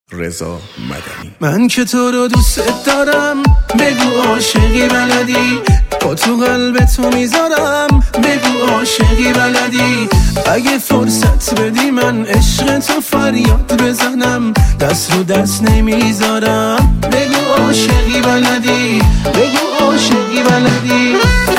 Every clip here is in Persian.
رضا مدنی. من که تو رو دوست دارم، بگو عاشقی بلدی، با تو قلب تو میذارم، بگو عاشقی بلدی. اگه فرصت بدی من عشق تو فریاد بزنم، دست رو دست نمیذارم. بگو عاشقی بلدی، بگو عاشقی بلدی.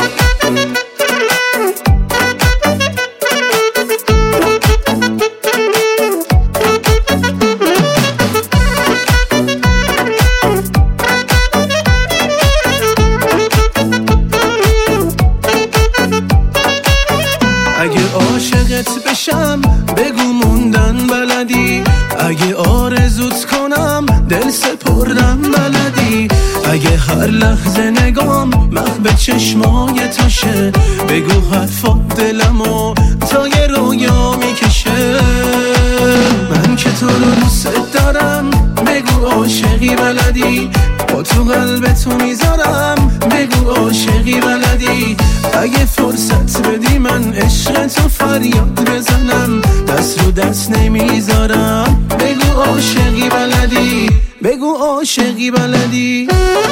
اگه عاشقت بشم بگو موندن بلدی، اگه آرزوت کنم دل سپردن بلدی. اگه هر لحظه نگام محو چشمای توشه، بگو حرفات دلمو تا یه رویا میکشه. من که تو رو دوست دارم، بگو عاشقی بلدی، با تو قلب تو میذارم، بگو عاشقی بلدی. اگه فرصت بدی من عشق تو فریاد بزنم، دست رو دست نمیذارم. بگو عاشقی بلدی، بگو عاشقی بلدی.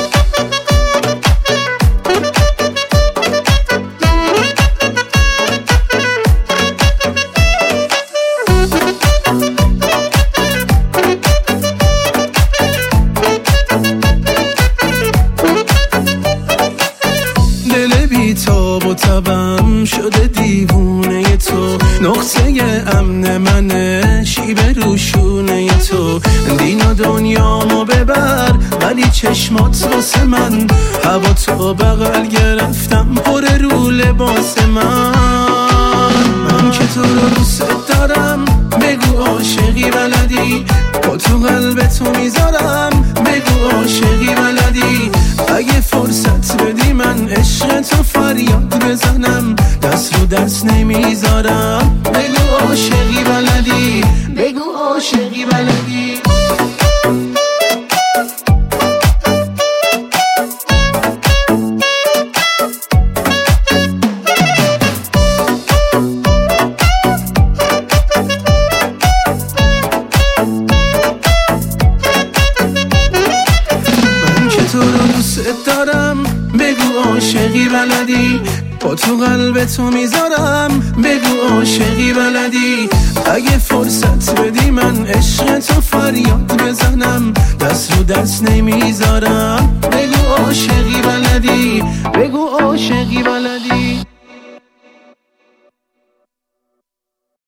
دل بی تاب و تبم شده دیوونه تو، نقطه امن منه شیب روشونه تو. دین و دنیامو ببر ولی چشمات واسه من، هوا تو بغل گرفتم پر رو لباس من که تو رو دوست دارم، بگو عاشقی بلدی، با تو قلب تو میذارم، بگو عاشقی بلدی. اگه فرصت بدی من عشق تو فریاد بزنم، دست رو دست نمیذارم. بگو عاشقی بلدی، بگو عاشقی بلدی. تو رو دوست دارم، بگو عاشقی بلدی، با تو قلب تو میذارم، بگو عاشقی بلدی. اگه فرصت بدی من عشق تو فریاد بزنم، دست رو دست نمیذارم. بگو عاشقی بلدی، بگو عاشقی بلدی.